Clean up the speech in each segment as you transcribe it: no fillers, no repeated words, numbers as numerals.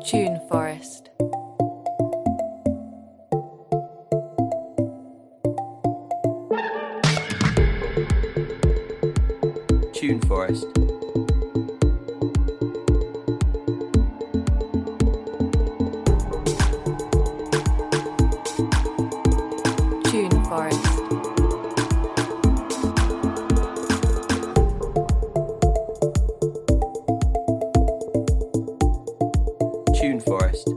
Tune Forest. Tune Forest. Tune Forest. Tune Forest.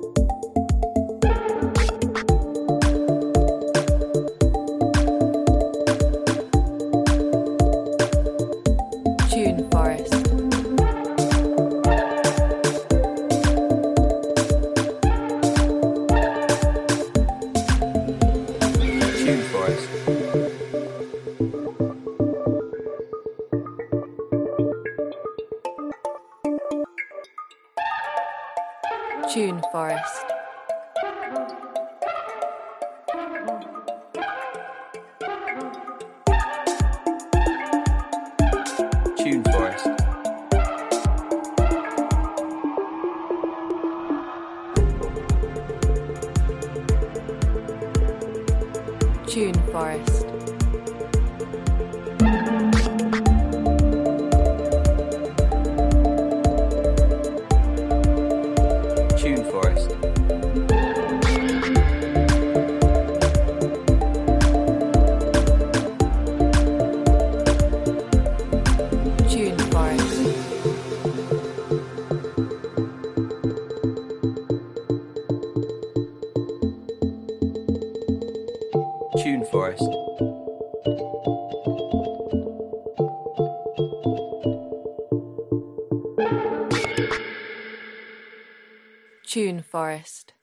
Tune Forest. Tune Forest. Tune Forest. Tune Forest. Tune Forest. Tune Forest. Tune Forest. Tune Forest. Tune Forest.